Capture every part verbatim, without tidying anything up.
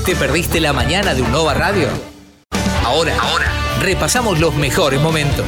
¿Te perdiste la mañana de Unova Radio? Ahora, ahora, repasamos los mejores momentos.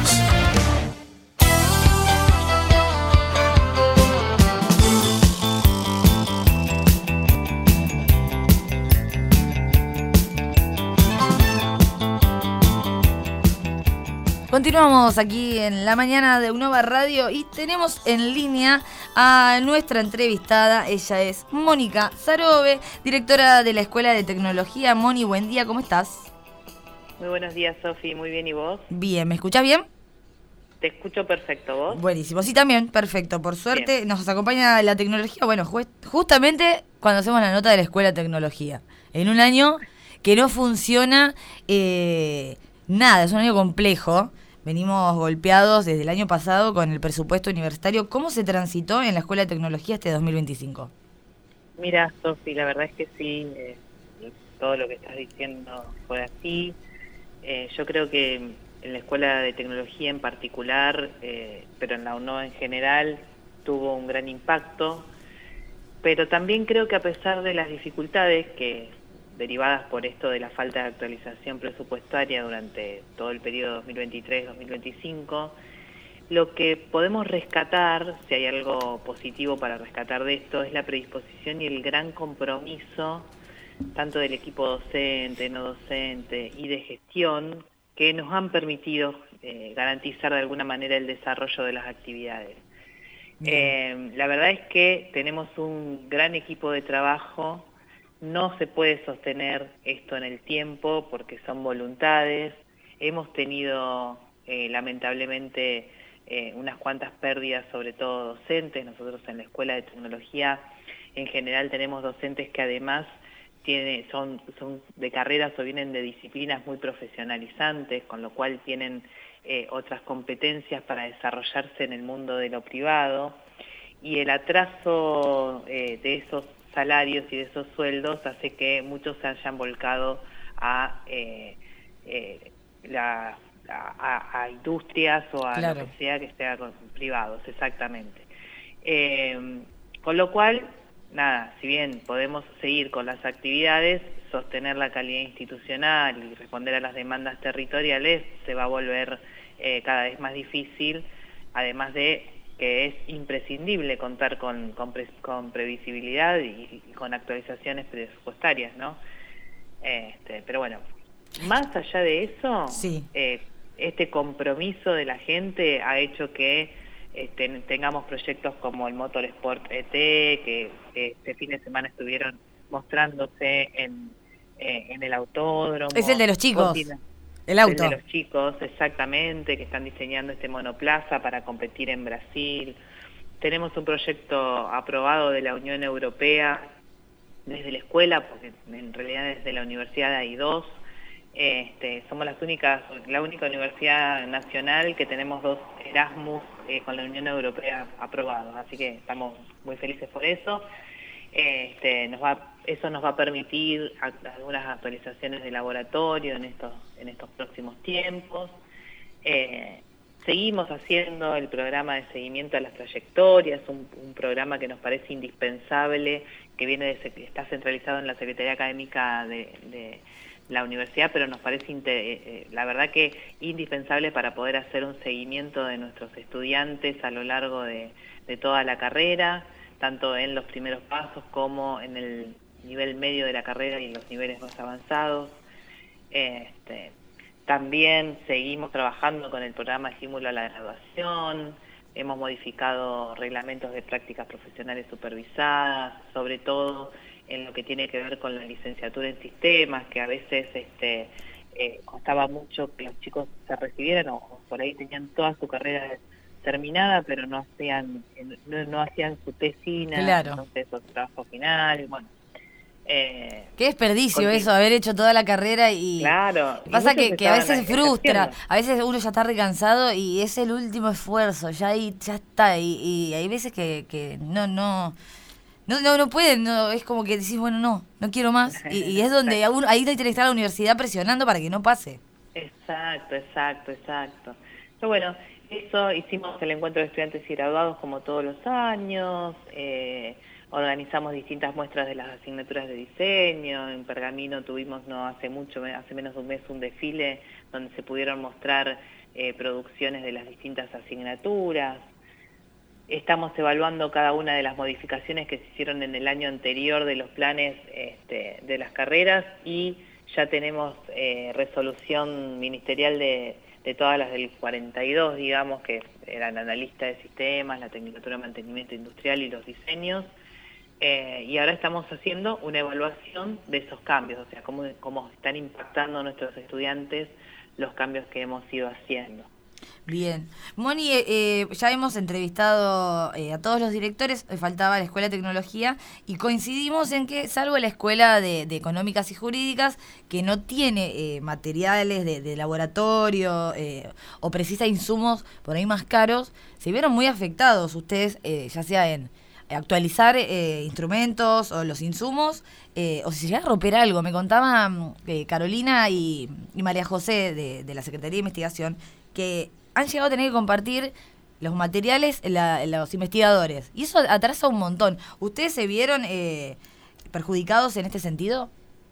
Continuamos aquí en la mañana de Unova Radio y tenemos en línea a nuestra entrevistada. Ella es Mónica Sarobe, directora de la Escuela de Tecnología. Moni, buen día, ¿cómo estás? Muy buenos días, Sofi, muy bien, ¿y vos? Bien, ¿me escuchás bien? Te escucho perfecto, ¿vos? Buenísimo, sí, también, perfecto. Por suerte bien. Nos acompaña la tecnología, bueno, ju- justamente cuando hacemos la nota de la Escuela de Tecnología. En un año que no funciona eh, nada, es un año complejo. Venimos golpeados desde el año pasado con el presupuesto universitario. ¿Cómo se transitó en la Escuela de Tecnología este dos mil veinticinco? Mira, Sofi, la verdad es que sí, eh, todo lo que estás diciendo fue así. Eh, yo creo que en la Escuela de Tecnología en particular, eh, pero en la UNOVA en general, tuvo un gran impacto. Pero también creo que a pesar de las dificultades que derivadas por esto de la falta de actualización presupuestaria durante todo el periodo dos mil veintitrés dos mil veinticinco, lo que podemos rescatar, si hay algo positivo para rescatar de esto, es la predisposición y el gran compromiso, tanto del equipo docente, no docente y de gestión, que nos han permitido eh, garantizar de alguna manera el desarrollo de las actividades. Eh, la verdad es que tenemos un gran equipo de trabajo. No se puede sostener esto en el tiempo porque son voluntades. Hemos tenido, eh, lamentablemente, eh, unas cuantas pérdidas, sobre todo docentes. Nosotros en la Escuela de Tecnología, en general, tenemos docentes que además tiene, son, son de carreras o vienen de disciplinas muy profesionalizantes, con lo cual tienen eh, otras competencias para desarrollarse en el mundo de lo privado. Y el atraso eh, de esos salarios y de esos sueldos hace que muchos se hayan volcado a, eh, eh, la, a, a industrias o a Claro. lo que sea que sea con privados, exactamente. Eh, con lo cual, nada, si bien podemos seguir con las actividades, sostener la calidad institucional y responder a las demandas territoriales se va a volver eh, cada vez más difícil, además de que es imprescindible contar con, con, pre, con previsibilidad y, y con actualizaciones presupuestarias, ¿no? Este, pero bueno, más allá de eso, Sí. eh, este compromiso de la gente ha hecho que este, tengamos proyectos como el Motorsport E T, que este fin de semana estuvieron mostrándose en, eh, en el autódromo. Es el de los chicos. Continua. El auto. El de los chicos, exactamente, que están diseñando este monoplaza para competir en Brasil. Tenemos un proyecto aprobado de la Unión Europea desde la escuela, porque en realidad desde la universidad hay dos. Este, somos las únicas, la única universidad nacional que tenemos dos Erasmus eh, con la Unión Europea aprobados, así que estamos muy felices por eso. Este, nos va, eso nos va a permitir algunas actualizaciones de laboratorio en estos, en estos próximos tiempos. Eh, seguimos haciendo el programa de seguimiento a las trayectorias, un, un programa que nos parece indispensable, que viene de, está centralizado en la Secretaría Académica de, de la universidad, pero nos parece, inter, eh, la verdad que indispensable para poder hacer un seguimiento de nuestros estudiantes a lo largo de, de toda la carrera, tanto en los primeros pasos como en el nivel medio de la carrera y en los niveles más avanzados. Este, también seguimos trabajando con el programa Estímulo a la Graduación, hemos modificado reglamentos de prácticas profesionales supervisadas, sobre todo en lo que tiene que ver con la licenciatura en sistemas, que a veces este, eh, costaba mucho que los chicos se recibieran o por ahí tenían toda su carrera terminada, pero no hacían no, no hacían su tesina, claro. Entonces su trabajo final, bueno. Eh, Qué desperdicio continu- eso, haber hecho toda la carrera y... Claro. Pasa y que, que a estaban veces frustra, ejerciendo. a veces uno ya está recansado y es el último esfuerzo, ya ahí ya está, y, y hay veces que, que no, no, no, no, no pueden, no, es como que decís, bueno, no, no quiero más, y, y es donde uno, ahí tiene que estar la universidad presionando para que no pase. Exacto, exacto, exacto. Pero bueno, eso, hicimos el encuentro de estudiantes y graduados como todos los años, eh, organizamos distintas muestras de las asignaturas de diseño. En Pergamino tuvimos no hace mucho, hace menos de un mes, un desfile donde se pudieron mostrar eh, producciones de las distintas asignaturas. Estamos evaluando cada una de las modificaciones que se hicieron en el año anterior de los planes este, de las carreras, y ya tenemos eh, resolución ministerial de, de todas las del cuarenta y dos, digamos, que eran analista de sistemas, la tecnicatura de mantenimiento industrial y los diseños. Eh, y ahora estamos haciendo una evaluación de esos cambios, o sea, cómo, cómo están impactando a nuestros estudiantes los cambios que hemos ido haciendo. Bien. Moni, eh, ya hemos entrevistado eh, a todos los directores, faltaba la Escuela de Tecnología, y coincidimos en que, salvo la Escuela de, de Económicas y Jurídicas, que no tiene eh, materiales de, de laboratorio eh, o precisa insumos por ahí más caros, se vieron muy afectados ustedes, eh, ya sea en actualizar eh, instrumentos o los insumos, eh, o si se llega a romper algo. Me contaban eh, Carolina y, y María José de, de la Secretaría de Investigación que han llegado a tener que compartir los materiales la, los investigadores, y eso atrasa un montón. ¿Ustedes se vieron eh, perjudicados en este sentido?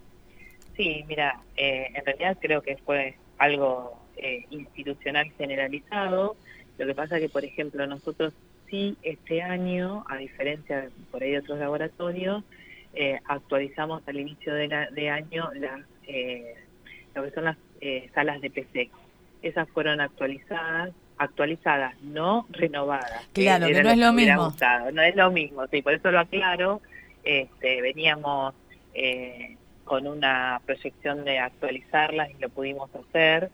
Sí, mira, eh, en realidad creo que fue algo eh, institucional generalizado. Lo que pasa que, por ejemplo, nosotros sí este año, a diferencia de, por ahí de otros laboratorios, eh, actualizamos al inicio de, la, de año las, eh, lo que son las eh, salas de P C. Esas fueron actualizadas, actualizadas, no renovadas. Claro, que, que no es lo mismo. Usado. No es lo mismo, sí, por eso lo aclaro. Este, veníamos eh, con una proyección de actualizarlas y lo pudimos hacer.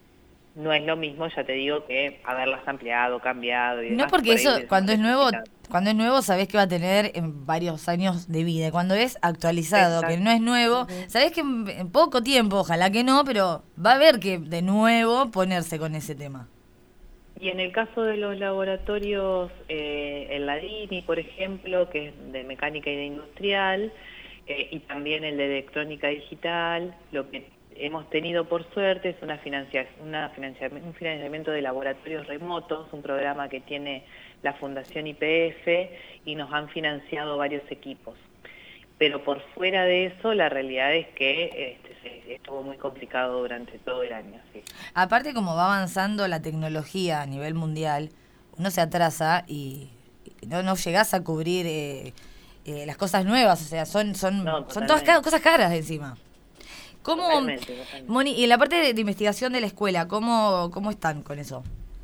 No es lo mismo, ya te digo, que haberlas ampliado, cambiado. Y no, porque eso, cuando es nuevo, cuando es nuevo sabés que va a tener en varios años de vida. Cuando es actualizado, exacto, que no es nuevo, uh-huh, sabés que en, en poco tiempo, ojalá que no, pero va a haber que de nuevo ponerse con ese tema. Y en el caso de los laboratorios, eh, el Ladini, por ejemplo, que es de mecánica y de industrial, eh, y también el de electrónica digital, lo que hemos tenido por suerte es una financia, una financiamiento, un financiamiento de laboratorios remotos, un programa que tiene la Fundación Y P F, y nos han financiado varios equipos. Pero por fuera de eso, la realidad es que este, estuvo muy complicado durante todo el año. Sí. Aparte, como va avanzando la tecnología a nivel mundial, uno se atrasa y no, no llegás a cubrir eh, eh, las cosas nuevas, o sea, son, son, no, son todas ca- cosas caras encima. ¿Cómo, totalmente, totalmente. Moni, y en la parte de, de investigación de la escuela, ¿cómo, cómo están con eso?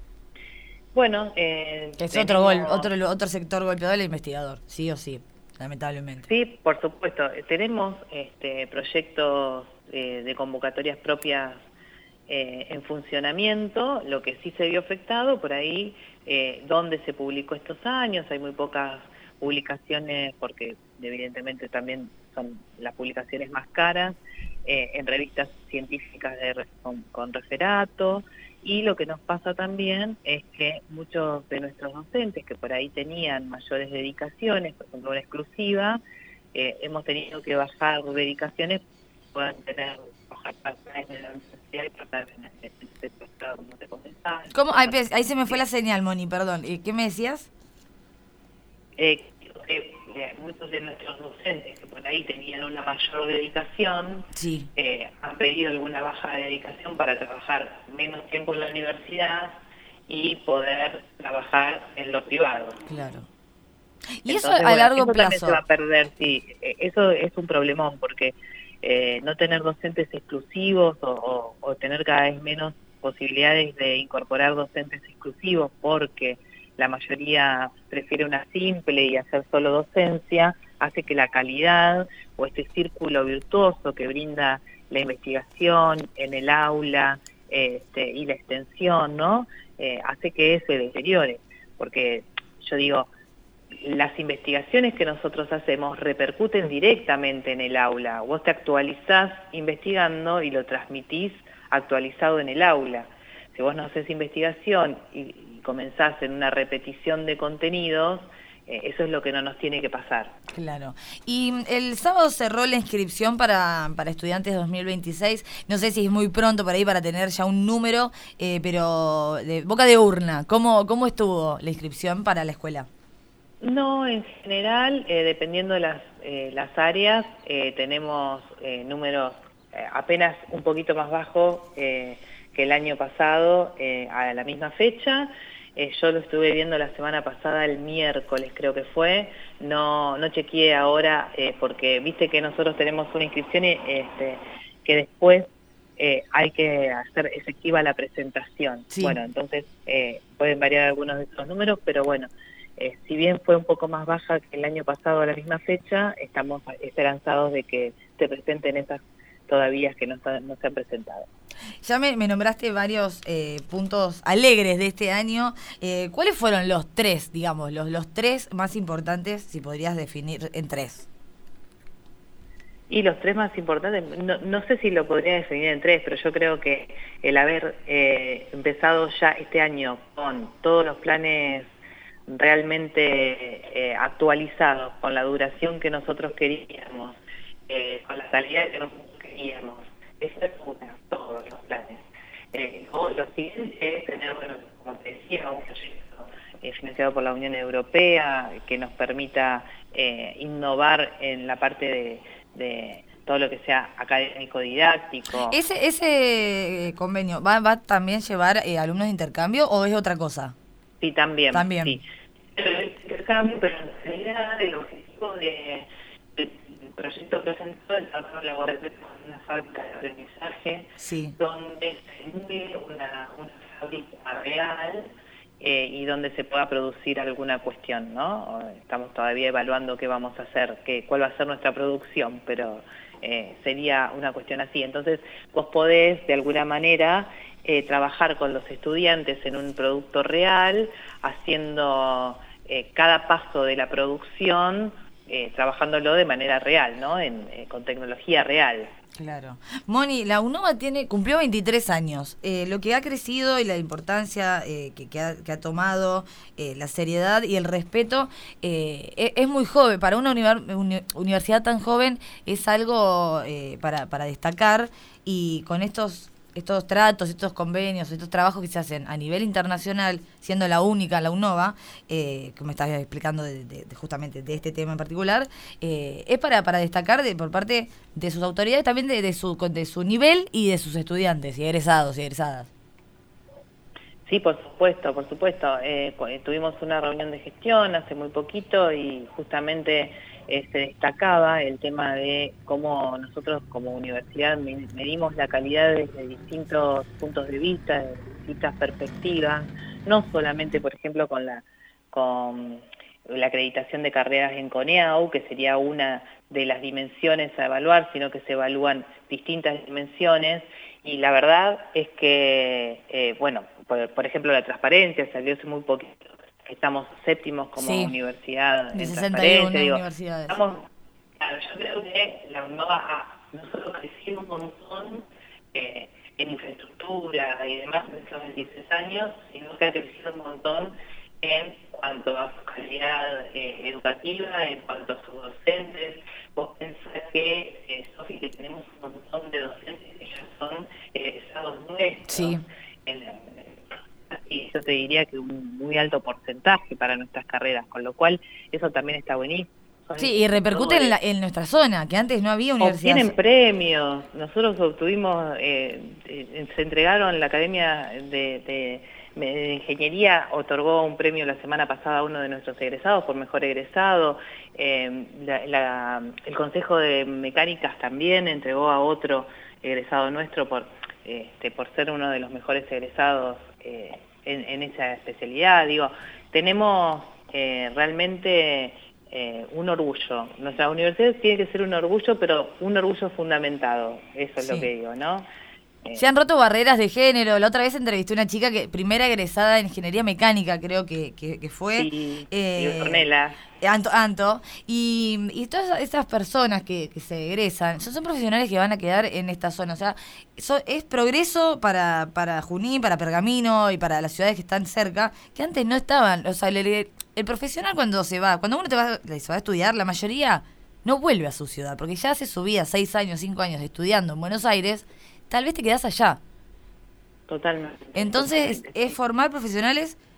Bueno, eh, es tenemos... otro, gol, otro otro sector golpeado del investigador, sí o sí, lamentablemente. Sí, por supuesto. Tenemos este, proyectos eh, de convocatorias propias eh, en funcionamiento. Lo que sí se vio afectado por ahí, eh, donde se publicó estos años, hay muy pocas publicaciones porque evidentemente también son las publicaciones más caras, eh, en revistas científicas de, con, con referato. Y lo que nos pasa también es que muchos de nuestros docentes que por ahí tenían mayores dedicaciones, por ejemplo una exclusiva, eh, hemos tenido que bajar dedicaciones, puedan tener, bajar partes de la universidad y partes de este postgrado, como te comentaba. ¿Cómo? Ahí, ahí se me fue la señal, Moni, perdón. ¿Qué me decías? Eh, que eh, muchos de nuestros docentes que por ahí tenían una mayor dedicación, sí. eh, han pedido alguna baja de dedicación para trabajar menos tiempo en la universidad y poder trabajar en lo privado. Claro. Y Entonces, eso a bueno, largo eso plazo. Se va a perder, sí. Eso es un problemón porque eh, no tener docentes exclusivos o, o, o tener cada vez menos posibilidades de incorporar docentes exclusivos porque la mayoría prefiere una simple y hacer solo docencia, hace que la calidad o este círculo virtuoso que brinda la investigación en el aula este, y la extensión, ¿no? Eh, hace que se deteriore, porque yo digo, las investigaciones que nosotros hacemos repercuten directamente en el aula. Vos te actualizás investigando y lo transmitís actualizado en el aula. Si vos no haces investigación y, y comenzás en una repetición de contenidos, eh, eso es lo que no nos tiene que pasar. Claro. Y el sábado cerró la inscripción para, para estudiantes dos mil veintiséis. No sé si es muy pronto por ahí para tener ya un número, eh, pero de boca de urna. ¿Cómo, cómo estuvo la inscripción para la escuela? No, en general, eh, dependiendo de las, eh, las áreas, eh, tenemos eh, números eh, apenas un poquito más bajos eh, que el año pasado eh, a la misma fecha. Eh, yo lo estuve viendo la semana pasada, el miércoles creo que fue, no, no chequeé ahora eh, porque viste que nosotros tenemos una inscripción y, este, que después eh, hay que hacer efectiva la presentación. Sí. Bueno, entonces eh, pueden variar algunos de esos números, pero bueno, eh, si bien fue un poco más baja que el año pasado a la misma fecha, estamos esperanzados de que se presenten esas todavía que no, no se han presentado. Ya me, me nombraste varios eh, puntos alegres de este año. Eh, ¿Cuáles fueron los tres, digamos, los, los tres más importantes, si podrías definir en tres? Y los tres más importantes, no, no sé si lo podría definir en tres, pero yo creo que el haber eh, empezado ya este año con todos los planes realmente eh, actualizados, con la duración que nosotros queríamos, eh, con la calidad que nosotros queríamos, eso es una, todos los planes. Eh, o lo siguiente es tener, bueno, como te decía, un proyecto eh, financiado por la Unión Europea que nos permita eh, innovar en la parte de, de todo lo que sea académico didáctico. ¿Ese ese convenio va, va también llevar eh, alumnos de intercambio o es otra cosa? Sí, también. También. Sí. Pero el intercambio, pero en realidad el objetivo de del proyecto presentó el trabajo laboratorio con una fábrica de aprendizaje, sí, donde se une una, una fábrica real eh, y donde se pueda producir alguna cuestión, ¿no? Estamos todavía evaluando qué vamos a hacer, qué, cuál va a ser nuestra producción, pero eh, sería una cuestión así. Entonces vos podés de alguna manera eh, trabajar con los estudiantes en un producto real, haciendo eh, cada paso de la producción, Eh, trabajándolo de manera real, ¿no? En, eh, con tecnología real. Claro. Moni, la UNOVA tiene, cumplió veintitrés años. Eh, lo que ha crecido y la importancia eh, que, que, ha, que ha tomado, eh, la seriedad y el respeto, eh, es, es muy joven. Para una univer, uni, universidad tan joven es algo eh, para, para destacar, y con estos... estos tratos, estos convenios, estos trabajos que se hacen a nivel internacional, siendo la única, la UNOVA, eh, que me estás explicando de, de, de justamente de este tema en particular, eh, es para, para destacar de, por parte de sus autoridades, también de, de, su, de su nivel y de sus estudiantes y egresados y egresadas. Sí, por supuesto, por supuesto. Eh, tuvimos una reunión de gestión hace muy poquito y justamente eh, se destacaba el tema de cómo nosotros como universidad medimos la calidad desde distintos puntos de vista, de distintas perspectivas, no solamente, por ejemplo, con la con la acreditación de carreras en CONEAU, que sería una de las dimensiones a evaluar, sino que se evalúan distintas dimensiones, y la verdad es que, eh, bueno, por, por ejemplo, la transparencia salió hace muy poquito, que estamos séptimos como sí, universidad en de sesenta y uno digo, universidades. Estamos, claro, yo creo que la UNOVA, nosotros crecimos un montón eh, en infraestructura y demás en estos veintiséis años, sino que ha crecido un montón en cuanto a su calidad eh, educativa, en cuanto a sus docentes. Vos pensás que, eh, Sofi, que tenemos un montón de docentes que ya son egresados nuestros. Sí. En la, y yo te diría que un muy alto porcentaje para nuestras carreras, con lo cual eso también está buenísimo. Son sí, y repercute en, la, en nuestra zona, que antes no había universidades. Obtienen premios. Nosotros obtuvimos, eh, eh, se entregaron, la Academia de, de, de Ingeniería otorgó un premio la semana pasada a uno de nuestros egresados por mejor egresado. Eh, la, la, el Consejo de Mecánicas también entregó a otro egresado nuestro por, este, por ser uno de los mejores egresados eh, en, en esa especialidad. Digo, tenemos eh, realmente... Eh, un orgullo. Nuestra universidad tiene que ser un orgullo, pero un orgullo fundamentado. Eso es sí. lo que digo, ¿no? Eh, Se han roto barreras de género. La otra vez entrevisté a una chica que primera egresada en ingeniería mecánica, creo que, que, que fue. Sí, eh, Ornella. Anto, Anto. Y, y todas esas personas que, que se egresan son, son profesionales que van a quedar en esta zona. O sea, eso es progreso para, para Junín, para Pergamino y para las ciudades que están cerca, que antes no estaban. O sea, el, el profesional cuando se va, cuando uno te va, se va a estudiar, la mayoría no vuelve a su ciudad, porque ya hace su vida seis años, cinco años estudiando en Buenos Aires, tal vez te quedás allá. Totalmente. Entonces, totalmente, es formar profesionales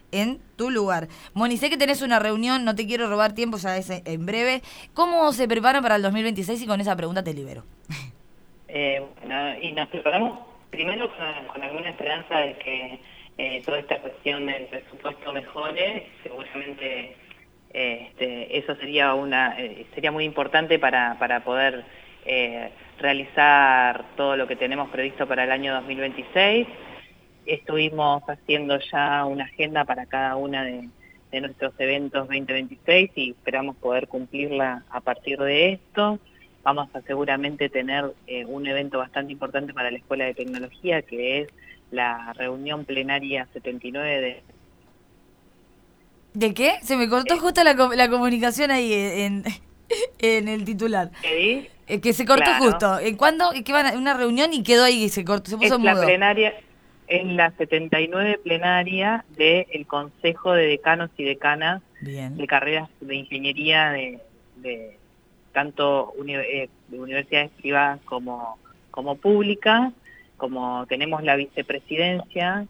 en tu lugar. Moni, sé que tenés una reunión, no te quiero robar tiempo, ya es en breve. ¿Cómo se preparan para el dos mil veintiséis? Y con esa pregunta te libero. Eh, bueno, y nos preparamos primero con, con alguna esperanza de que eh, toda esta cuestión del presupuesto mejore. Seguramente eh, este, eso sería una eh, sería muy importante para, para poder eh, realizar todo lo que tenemos previsto para el año dos mil veintiséis. Estuvimos haciendo ya una agenda para cada una de, de nuestros eventos veinte veintiséis y esperamos poder cumplirla a partir de esto. Vamos a seguramente tener eh, un evento bastante importante para la Escuela de Tecnología, que es la reunión plenaria setenta y nueve de... ¿De qué? Se me cortó eh, justo la, la comunicación ahí en, en el titular. ¿Sí? Eh, que se cortó claro. justo. ¿En cuándo? ¿Qué van a una reunión y quedó ahí y se cortó? Se puso es mudo. La plenaria, es la setenta y nueve plenaria del Consejo de Decanos y Decanas Bien. de carreras de ingeniería de... de tanto uni eh, de universidades privadas como, como públicas. Como tenemos la vicepresidencia,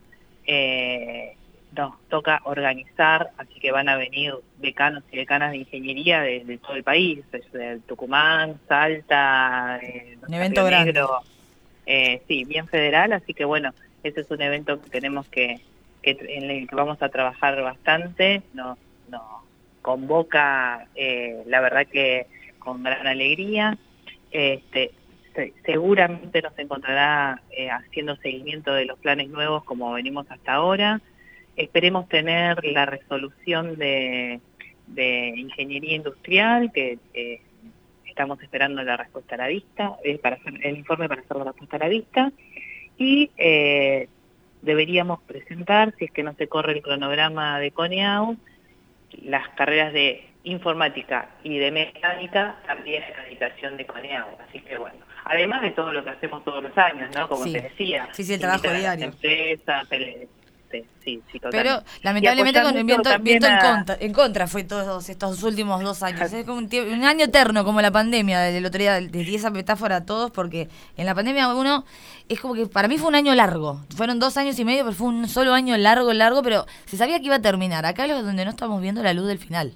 eh, nos toca organizar, así que van a venir decanos y decanas de ingeniería de, de todo el país, de Tucumán, Salta, eh, un evento grande. Negro, eh, sí, bien federal, así que bueno, ese es un evento que tenemos que, que en el que vamos a trabajar bastante, nos, nos convoca, eh, la verdad que con gran alegría. Este, se, seguramente nos encontrará eh, haciendo seguimiento de los planes nuevos como venimos hasta ahora. Esperemos tener la resolución de, de ingeniería industrial, que eh, estamos esperando la respuesta a la vista, eh, para hacer el informe para hacer la respuesta a la vista, y eh, deberíamos presentar, si es que no se corre el cronograma de CONEAU, las carreras de informática y de mecánica también en la acreditación de CONEAU. Así que bueno, además de todo lo que hacemos todos los años, ¿no? Como sí. te decía. Sí, sí, el trabajo diario. Empresas, sí, sí, sí, pero lamentablemente con el viento, viento a... en, contra, en contra fue todos estos últimos dos años. Es como un, tiempo, un año eterno, como la pandemia. Del otro día les di esa metáfora a todos, porque en la pandemia uno, es como que para mí fue un año largo. Fueron dos años y medio, pero fue un solo año largo, largo, pero se sabía que iba a terminar. Acá es donde no estamos viendo la luz del final.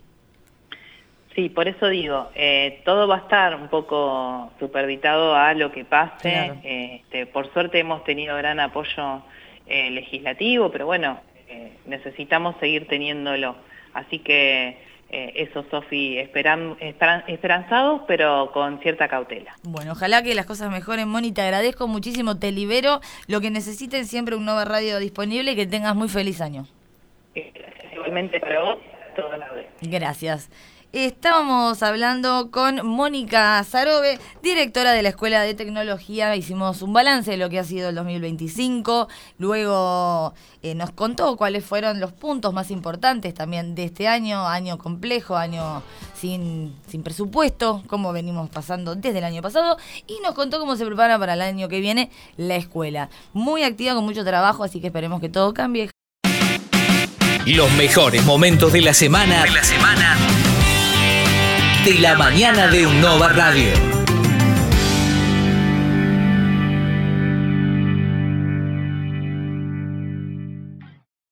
Sí, por eso digo, eh, todo va a estar un poco superditado a lo que pase. Claro. Eh, este, por suerte hemos tenido gran apoyo eh, legislativo, pero bueno, eh, necesitamos seguir teniéndolo. Así que eh, eso, Sofi, esperan, esperan, esperanzados, pero con cierta cautela. Bueno, ojalá que las cosas mejoren, Moni, te agradezco muchísimo, te libero. Lo que necesiten, siempre un Nova Radio disponible y que tengas muy feliz año. Igualmente para vos, toda la vez. Gracias. Estábamos hablando con Mónica Zarobe, directora de la Escuela de Tecnología. Hicimos un balance de lo que ha sido el dos mil veinticinco. Luego eh, nos contó cuáles fueron los puntos más importantes también de este año, año complejo, año sin, sin presupuesto, como venimos pasando desde el año pasado. Y nos contó cómo se prepara para el año que viene la escuela. Muy activa, con mucho trabajo, así que esperemos que todo cambie. Los mejores momentos de la semana. De la semana. De la mañana de un Nova Radio.